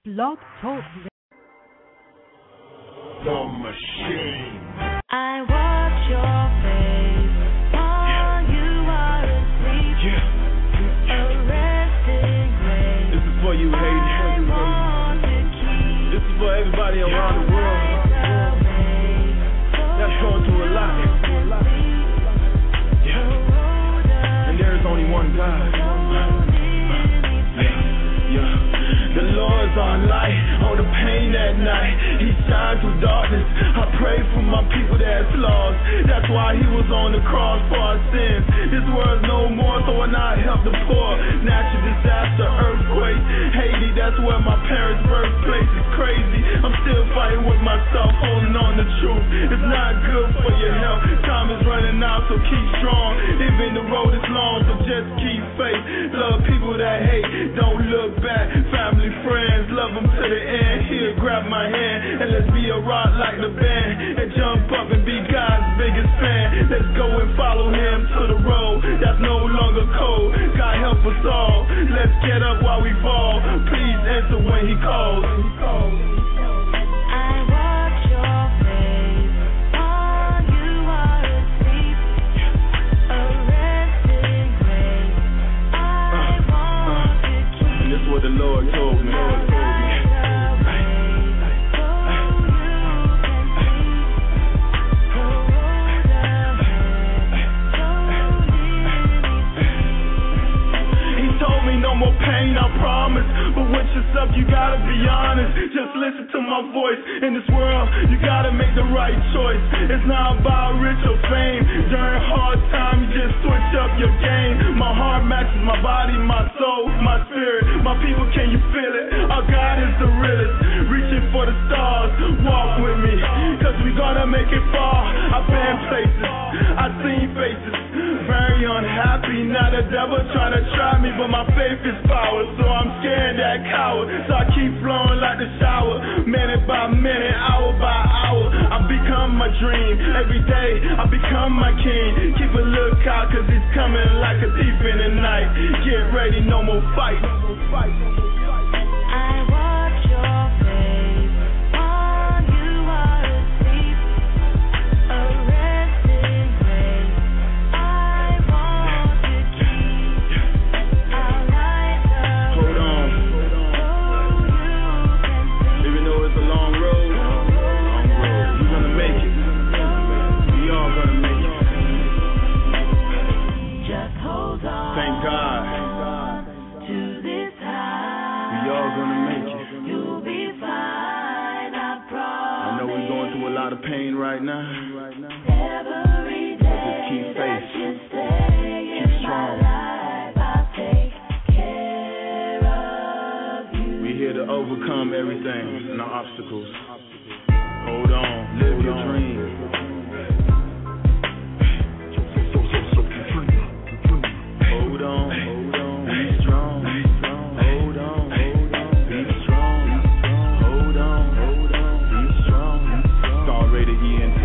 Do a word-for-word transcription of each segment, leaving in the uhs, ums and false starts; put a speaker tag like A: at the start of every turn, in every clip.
A: Blog Talk.
B: The Machine.
C: I watch your face while yeah. you are asleep. Yeah. Arresting grace.
B: This is for you, Haiti. This is for everybody around the world that's going through a lot. Yeah. And there is only one God. The Lord's on light, on the pain at night. He shines through darkness. I pray for my people that's lost. That's why he was on the cross for our sins. This world's no more, so when I help the poor. Natural disaster, earthquake. Haiti, that's where my parents' birthplace is crazy. I'm still fighting with myself, holding on to truth. It's not good for your health. Time is running out, so keep strong. Even the road is long, so just keep faith. Love people that hate, don't look back. Family, friends, love them to the end. Here, grab my hand and let's be a rock like the band and jump up and be God's biggest fan. Let's go and follow him to the road that's no longer cold. God help us all. Let's get up while we fall. Please answer when he calls. He calls. What the Lord told me. Lord told me. He told me no more pain, I promise. But with yourself, you gotta be honest. Just listen to my voice. In this world, you gotta make the right choice. It's not about rich or fame. During hard times, you just switch up your game. My heart matches my body, my soul, my spirit. My people, can you feel it? Our God is the realest. Reaching for the stars, walk with me, cause we gonna make it far. I've been places, I've seen faces, very unhappy. Now the devil trying to try me, but my faith is power, so I'm scared that coward. So I keep flowing like the shower, minute by minute, hour by hour. I become my dream, every day I become my king. Keep a lookout, cause he's coming like a thief in the night. Get ready, no more fight. Fight.
C: I watch your face while you are asleep. Arresting grace. I want to keep. I'll light the
B: Hold on.
C: so you can see.
B: Even though it's a long road, long road, you're gonna make it. We all gonna make it.
C: Just hold on.
B: Thank God.
C: To this high.
B: We all gonna make it.
C: You'll be fine, I promise.
B: I know we're going through a lot of pain right now.
C: Every day
B: Just keep faith.
C: that you stay
B: Keep
C: in
B: strong.
C: my life, I'll take care of you.
B: We're here to overcome everything and our obstacles. Hold on, live your dream. Hold on, hold on, be strong. Hold on, hold on, be strong. Hold on, hold on, be strong. Star rated E N T.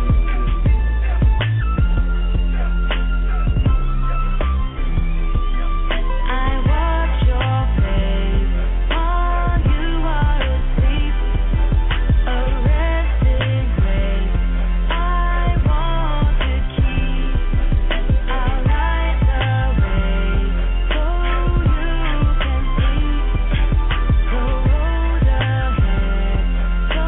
C: I watch your face while you are asleep. Arresting grace. I want to keep. I'll light the way so you can see. The road ahead, so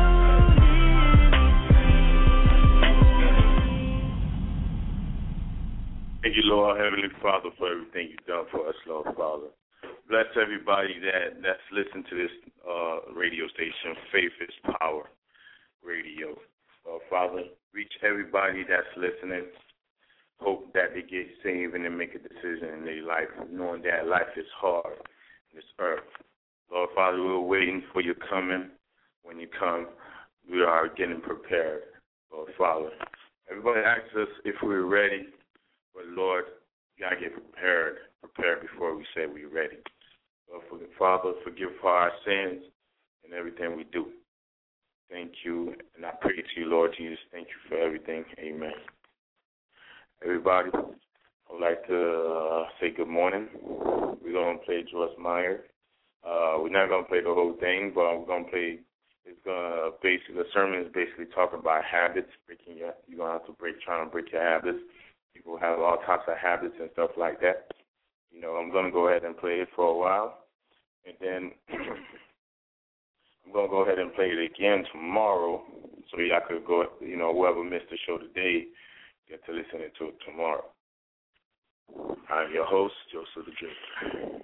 D: Thank you, Lord, Heavenly Father, for everything you've done for us, Lord Father. Bless everybody that, that's listened to this uh, radio station, Faith is Power Radio. Lord Father, reach everybody that's listening. Hope that they get saved and they make a decision in their life, knowing that life is hard on this earth. Lord Father, we're waiting for your coming. When you come, we are getting prepared, Lord Father. Everybody asks us if we're ready. But, Lord, you got to get prepared, prepared before we say we're ready. Lord, Father, forgive for our sins and everything we do. Thank you, and I pray to you, Lord Jesus. Thank you for everything. Amen. Everybody, I would like to uh, say good morning. We're going to play Joyce Meyer, Uh, we're not gonna play the whole thing, but we're gonna play. It's gonna basically the sermon is basically talking about habits. Breaking your, you're gonna have to break, trying to break your habits. People have all types of habits and stuff like that. You know, I'm gonna go ahead and play it for a while, and then I'm gonna go ahead and play it again tomorrow, so y'all could go. You know, whoever missed the show today, get to listen to it tomorrow. I'm your host, Joseph the Dreamer.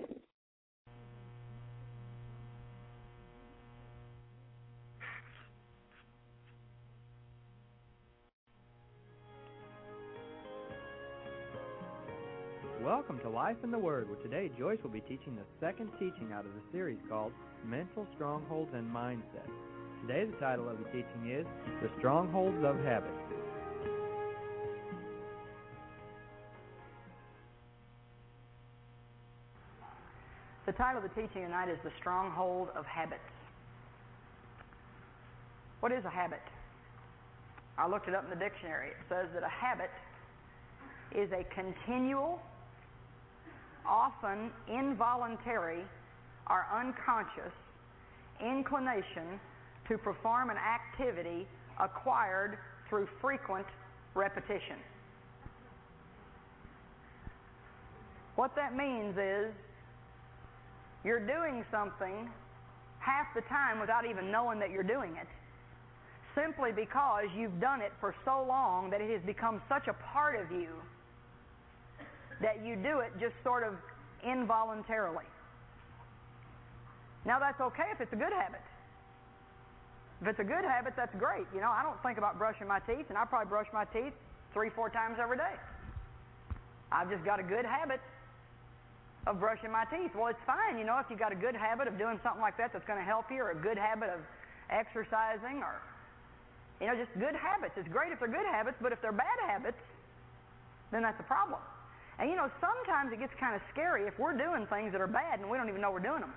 A: Welcome to Life in the Word, where today Joyce will be teaching the second teaching out of the series called Mental Strongholds and Mindset. Today the title of the teaching is The Strongholds of Habit.
E: The title of the teaching tonight is The Stronghold of Habits. What is a habit? I looked it up in the dictionary. It says that a habit is a continual, often involuntary or unconscious inclination to perform an activity acquired through frequent repetition. What that means is you're doing something half the time without even knowing that you're doing it, simply because you've done it for so long that it has become such a part of you that you do it just sort of involuntarily. Now that's okay if it's a good habit. If it's a good habit, that's great. You know, I don't think about brushing my teeth, and I probably brush my teeth three, four times every day. I've just got a good habit of brushing my teeth. Well, it's fine, you know, if you've got a good habit of doing something like that that's going to help you, or a good habit of exercising, or, you know, just good habits. It's great if they're good habits, but if they're bad habits, then that's a problem. And, you know, sometimes it gets kind of scary if we're doing things that are bad and we don't even know we're doing them.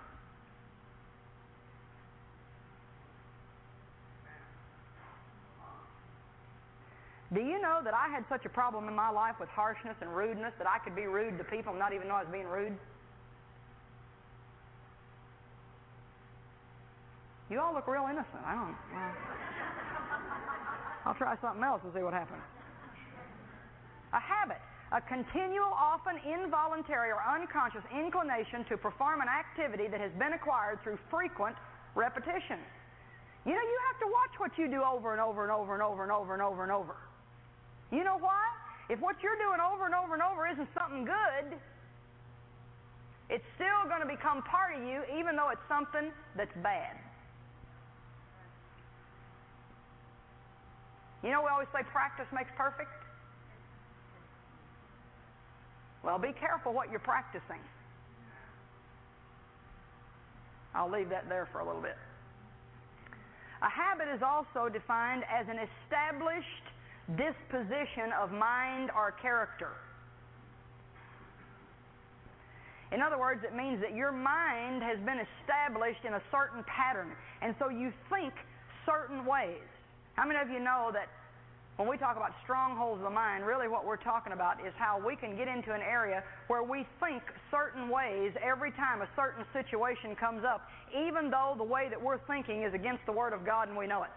E: Do you know that I had such a problem in my life with harshness and rudeness that I could be rude to people and not even know I was being rude? You all look real innocent. I don't well, I'll try something else and see what happens. A habit. A continual, often involuntary or unconscious inclination to perform an activity that has been acquired through frequent repetition. You know, you have to watch what you do over and over and over and over and over and over and over. You know why? If what you're doing over and over and over isn't something good, it's still going to become part of you, even though it's something that's bad. You know, we always say practice makes perfect. Well, be careful what you're practicing. I'll leave that there for a little bit. A habit is also defined as an established disposition of mind or character. In other words, it means that your mind has been established in a certain pattern, and so you think certain ways. How many of you know that when we talk about strongholds of the mind, really what we're talking about is how we can get into an area where we think certain ways every time a certain situation comes up, even though the way that we're thinking is against the Word of God and we know it.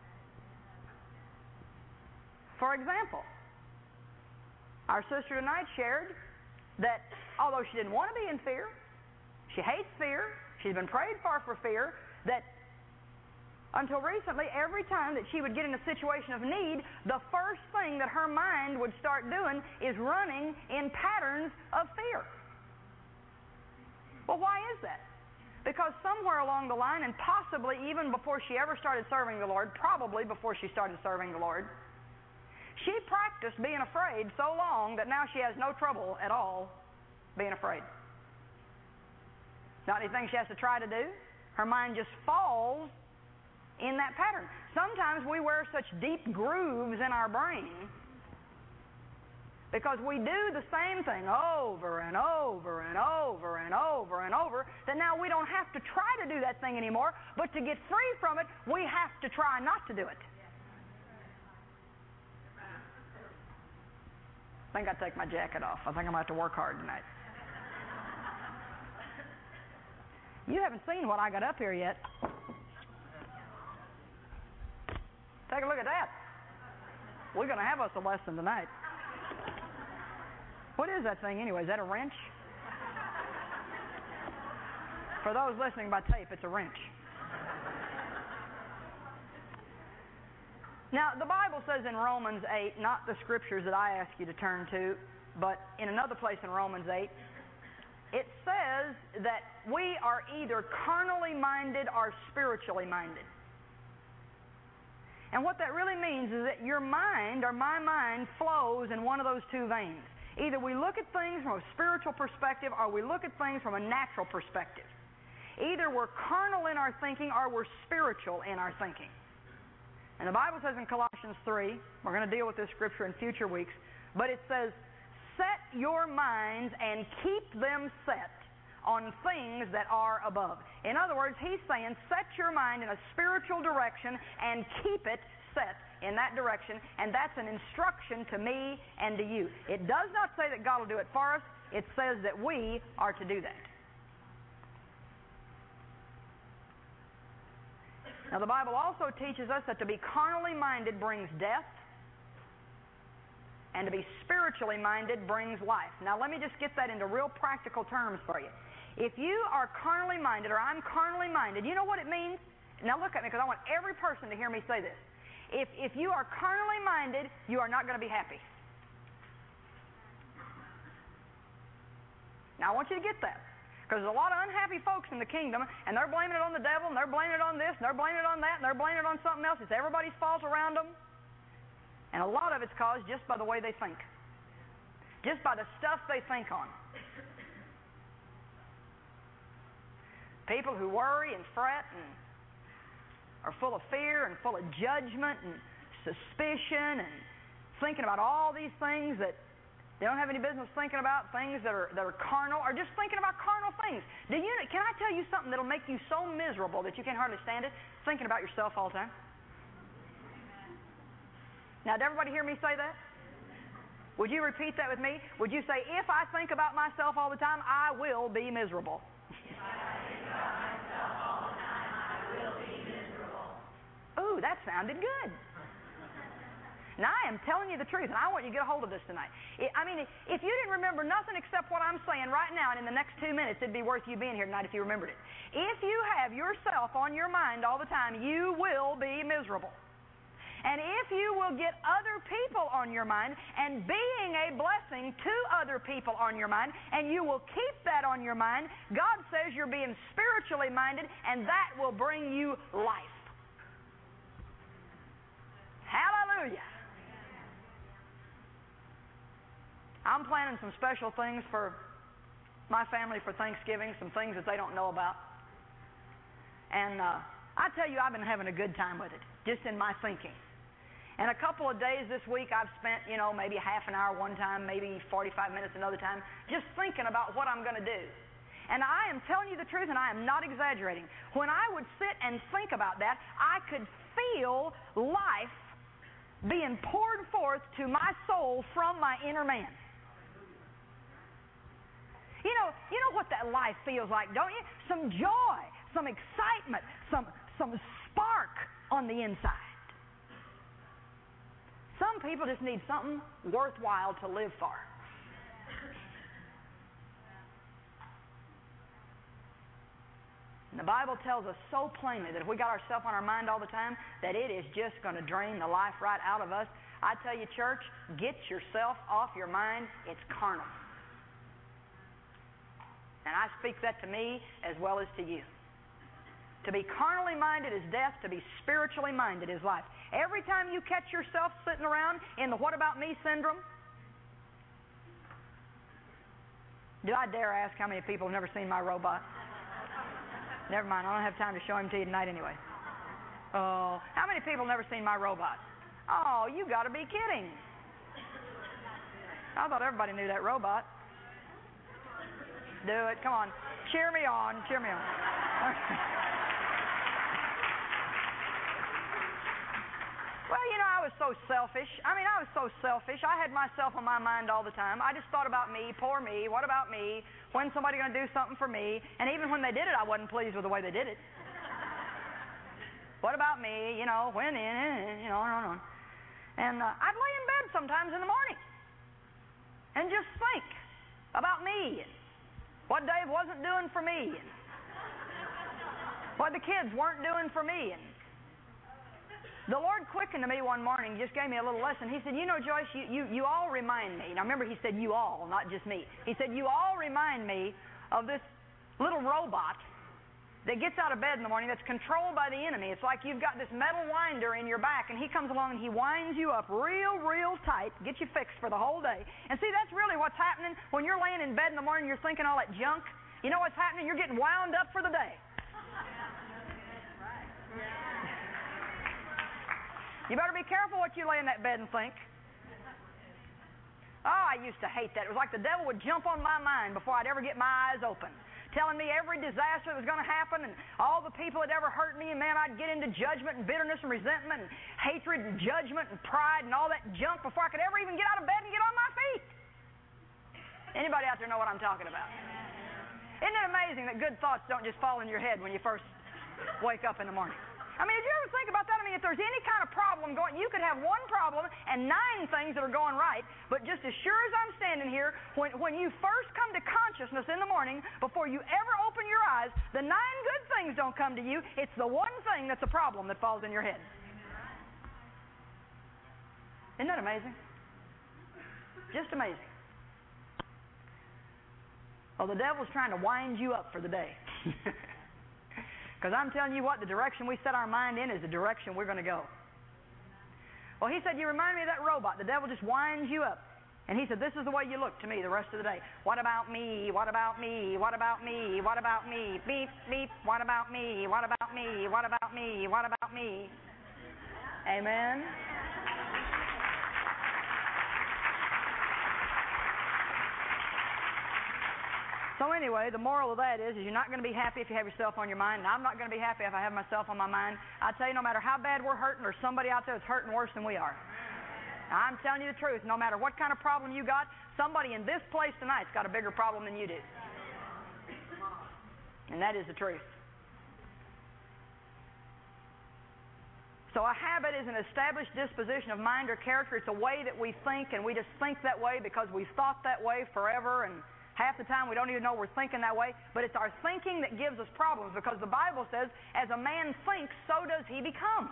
E: For example, our sister tonight shared that although she didn't want to be in fear, she hates fear, she's been prayed for for fear, that until recently, every time that she would get in a situation of need, the first thing that her mind would start doing is running in patterns of fear. Well, why is that? Because somewhere along the line, and possibly even before she ever started serving the Lord, probably before she started serving the Lord, she practiced being afraid so long that now she has no trouble at all being afraid. Not anything she has to try to do. Her mind just falls in that pattern. Sometimes we wear such deep grooves in our brain because we do the same thing over and over and over and over and over that now we don't have to try to do that thing anymore, but to get free from it, we have to try not to do it. I think I'll take my jacket off. I think I'm going to have to work hard tonight. You haven't seen what I got up here yet. Take a look at that. We're going to have us a lesson tonight. What is that thing anyway? Is that a wrench? For those listening by tape, it's a wrench. Now, the Bible says in Romans eight, not the scriptures that I ask you to turn to, but in another place in Romans eight, it says that we are either carnally minded or spiritually minded. And what that really means is that your mind, or my mind, flows in one of those two veins. Either we look at things from a spiritual perspective or we look at things from a natural perspective. Either we're carnal in our thinking or we're spiritual in our thinking. And the Bible says in Colossians three, we're going to deal with this scripture in future weeks, but it says, set your minds and keep them set on things that are above. In other words, he's saying, set your mind in a spiritual direction and keep it set in that direction, and that's an instruction to me and to you. It does not say that God will do it for us. It says that we are to do that. Now, the Bible also teaches us that to be carnally minded brings death, and to be spiritually minded brings life. Now, let me just get that into real practical terms for you. If you are carnally minded, or I'm carnally minded, you know what it means? Now, look at me, because I want every person to hear me say this. If, if you are carnally minded, you are not going to be happy. Now, I want you to get that. Because there's a lot of unhappy folks in the kingdom, and they're blaming it on the devil, and they're blaming it on this, and they're blaming it on that, and they're blaming it on something else. It's everybody's fault around them. And a lot of it's caused just by the way they think. Just by the stuff they think on. People who worry and fret and are full of fear and full of judgment and suspicion and thinking about all these things that they don't have any business thinking about, things that are that are carnal, or just thinking about carnal things. Do you? Can I tell you something that'll make you so miserable that you can't hardly stand it? Thinking about yourself all the time. Now, did everybody hear me say that? Would you repeat that with me? Would you say, if I think about myself all the time, I will be miserable? If I think about myself all the time, I will be miserable. Ooh, that sounded good. Now, I am telling you the truth, and I want you to get a hold of this tonight. I mean, if you didn't remember nothing except what I'm saying right now, and in the next two minutes, it'd be worth you being here tonight if you remembered it. If you have yourself on your mind all the time, you will be miserable. And if you will get other people on your mind and being a blessing to other people on your mind, and you will keep that on your mind, God says you're being spiritually minded, and that will bring you life. Hallelujah. I'm planning some special things for my family for Thanksgiving, some things that they don't know about. And uh, I tell you, I've been having a good time with it, just in my thinking. And a couple of days this week I've spent, you know, maybe half an hour one time, maybe forty-five minutes another time, just thinking about what I'm going to do. And I am telling you the truth, and I am not exaggerating. When I would sit and think about that, I could feel life being poured forth to my soul from my inner man. You know, you know what that life feels like, don't you? Some joy, some excitement, some, some spark on the inside. Some people just need something worthwhile to live for. And the Bible tells us so plainly that if we got ourselves on our mind all the time, that it is just going to drain the life right out of us. I tell you, church, get yourself off your mind. It's carnal. And I speak that to me as well as to you. To be carnally minded is death. To be spiritually minded is life. Every time you catch yourself sitting around in the what about me syndrome, do I dare ask how many people have never seen my robot? Never mind, I don't have time to show him to you tonight anyway. Oh, how many people have never seen my robot? Oh, you got to be kidding. I thought everybody knew that robot. Do it. Come on. Cheer me on. Cheer me on. Well, you know, I I was so selfish. I mean, I was so selfish. I had myself on my mind all the time. I just thought about me, poor me, what about me? When's somebody going to do something for me? And even when they did it, I wasn't pleased with the way they did it. What about me? You know, when, you know, on and on. And uh, I'd lay in bed sometimes in the morning and just think about me, and what Dave wasn't doing for me, and what the kids weren't doing for me. And the Lord quickened to me one morning, just gave me a little lesson. He said, you know, Joyce, you, you, you all remind me. Now, remember, he said you all, not just me. He said, you all remind me of this little robot that gets out of bed in the morning that's controlled by the enemy. It's like you've got this metal winder in your back, and he comes along and he winds you up real, real tight, gets you fixed for the whole day. And see, that's really what's happening when you're laying in bed in the morning, you're thinking all that junk. You know what's happening? You're getting wound up for the day. You better be careful what you lay in that bed and think. Oh, I used to hate that. It was like the devil would jump on my mind before I'd ever get my eyes open, telling me every disaster that was going to happen and all the people that ever hurt me, and man, I'd get into judgment and bitterness and resentment and hatred and judgment and pride and all that junk before I could ever even get out of bed and get on my feet. Anybody out there know what I'm talking about? Isn't it amazing that good thoughts don't just fall in your head when you first wake up in the morning? I mean, did you ever think about that? I mean, if there's any kind of problem going, you could have one problem and nine things that are going right, but just as sure as I'm standing here, when, when you first come to consciousness in the morning, before you ever open your eyes, the nine good things don't come to you. It's the one thing that's a problem that falls in your head. Isn't that amazing? Just amazing. Well, the devil's trying to wind you up for the day. Because I'm telling you what, the direction we set our mind in is the direction we're going to go. Well, he said, you remind me of that robot. The devil just winds you up. And he said, this is the way you look to me the rest of the day. What about me? What about me? What about me? What about me? Beep, beep. What about me? What about me? What about me? What about me? Amen. So anyway, the moral of that is, is you're not going to be happy if you have yourself on your mind, and I'm not going to be happy if I have myself on my mind. I tell you, no matter how bad we're hurting, there's somebody out there that's hurting worse than we are. Now, I'm telling you the truth. No matter what kind of problem you got, somebody in this place tonight's got a bigger problem than you do. And that is the truth. So a habit is an established disposition of mind or character. It's a way that we think, and we just think that way because we've thought that way forever, and half the time we don't even know we're thinking that way, but it's our thinking that gives us problems, because the Bible says, as a man thinks, so does he become.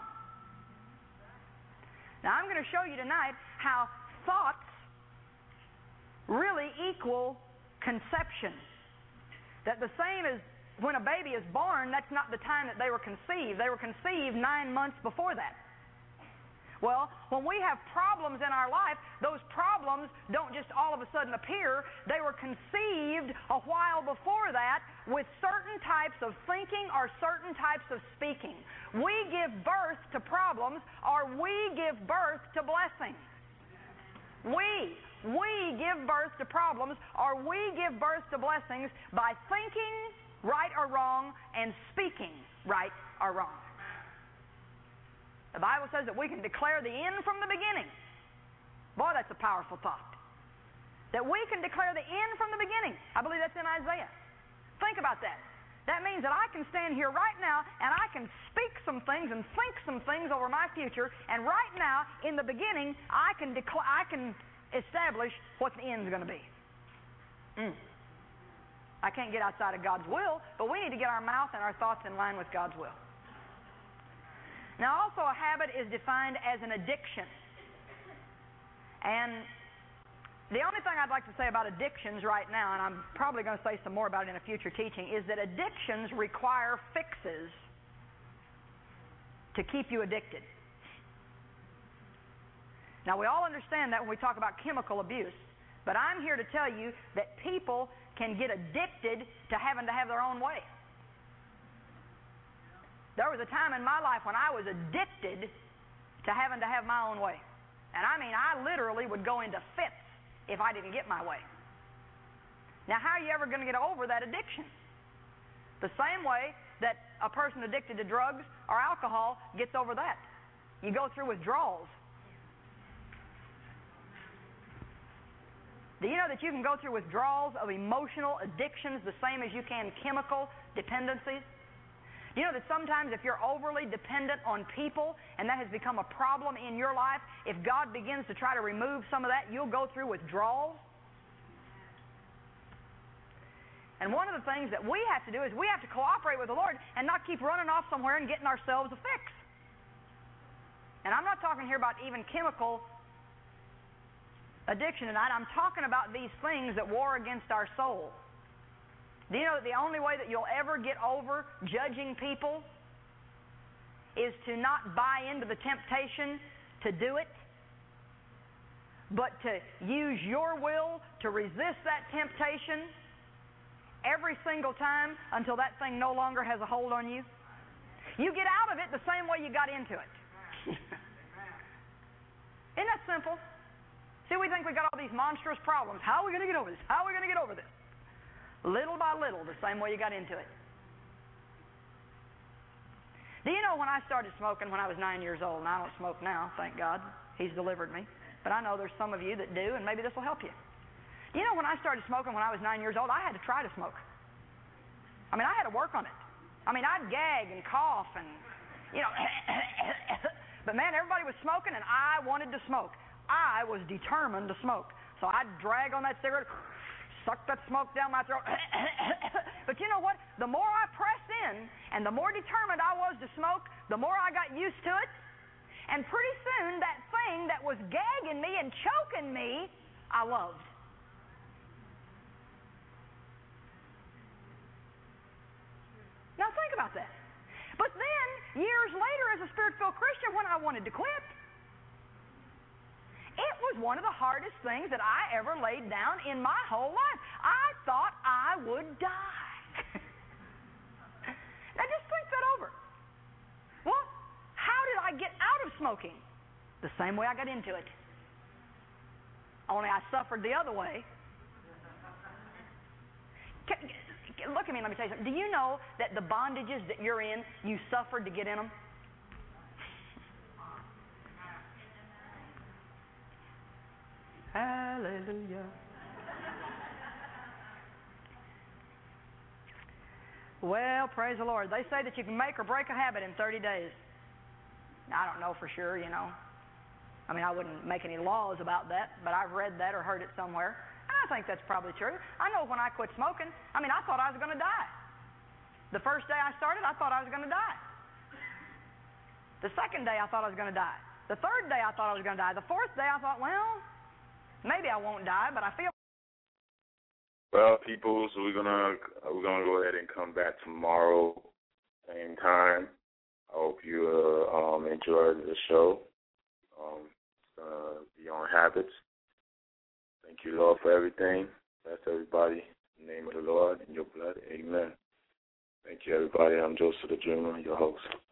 E: Now, I'm going to show you tonight how thoughts really equal conception. That the same as when a baby is born, that's not the time that they were conceived. They were conceived nine months before that. Well, when we have problems in our life, those problems don't just all of a sudden appear. They were conceived a while before that with certain types of thinking or certain types of speaking. We give birth to problems, or we give birth to blessings. We, we give birth to problems, or we give birth to blessings by thinking right or wrong and speaking right or wrong. The Bible says that we can declare the end from the beginning. Boy, that's a powerful thought. That we can declare the end from the beginning. I believe that's in Isaiah. Think about that. That means that I can stand here right now and I can speak some things and think some things over my future, and right now, in the beginning, I can declare, I can establish what the end's going to be. Mm. I can't get outside of God's will, but we need to get our mouth and our thoughts in line with God's will. Now, also, a habit is defined as an addiction. And the only thing I'd like to say about addictions right now, and I'm probably going to say some more about it in a future teaching, is that addictions require fixes to keep you addicted. Now, we all understand that when we talk about chemical abuse, but I'm here to tell you that people can get addicted to having to have their own way. There was a time in my life when I was addicted to having to have my own way. And I mean, I literally would go into fits if I didn't get my way. Now, how are you ever going to get over that addiction? The same way that a person addicted to drugs or alcohol gets over that. You go through withdrawals. Do you know that you can go through withdrawals of emotional addictions the same as you can chemical dependencies? Do you know that sometimes if you're overly dependent on people and that has become a problem in your life, if God begins to try to remove some of that, you'll go through withdrawals? And one of the things that we have to do is we have to cooperate with the Lord and not keep running off somewhere and getting ourselves a fix. And I'm not talking here about even chemical addiction tonight. I'm talking about these things that war against our soul. Do you know that the only way that you'll ever get over judging people is to not buy into the temptation to do it, but to use your will to resist that temptation every single time until that thing no longer has a hold on you? You get out of it the same way you got into it. Isn't that simple? See, we think we've got all these monstrous problems. How are we going to get over this? How are we going to get over this? Little by little, the same way you got into it. Do you know when I started smoking when I was nine years old, and I don't smoke now, thank God. He's delivered me. But I know there's some of you that do, and maybe this will help you. You know, when I started smoking when I was nine years old, I had to try to smoke. I mean, I had to work on it. I mean, I'd gag and cough and, you know, but man, everybody was smoking and I wanted to smoke. I was determined to smoke. So I'd drag on that cigarette, suck that smoke down my throat. But you know what? The more I pressed in and the more determined I was to smoke, the more I got used to it. And pretty soon, that thing that was gagging me and choking me, I loved. Now think about that. But then, years later, as a Spirit-filled Christian, when I wanted to quit, it was one of the hardest things that I ever laid down in my whole life. I thought I would die. Now just think that over. Well, how did I get out of smoking? The same way I got into it. Only I suffered the other way. Look at me, let me tell you something. Do you know that the bondages that you're in, you suffered to get in them? Hallelujah. Well, praise the Lord. They say that you can make or break a habit in thirty days. Now, I don't know for sure, you know. I mean, I wouldn't make any laws about that, but I've read that or heard it somewhere. I think that's probably true. I know when I quit smoking, I mean, I thought I was going to die. The first day I started, I thought I was going to die. The second day, I thought I was going to die. The third day, I thought I was going to die. The fourth day, I thought, well, maybe I won't die, but I feel...
D: Well, people, so we're gonna we're gonna go ahead and come back tomorrow, same time. I hope you uh, um, enjoyed the show. Um, it's gonna be on habits. Thank you, Lord, for everything. Bless everybody. In the name of the Lord, in your blood. Amen. Thank you, everybody. I'm Joseph the Dreamer, your host.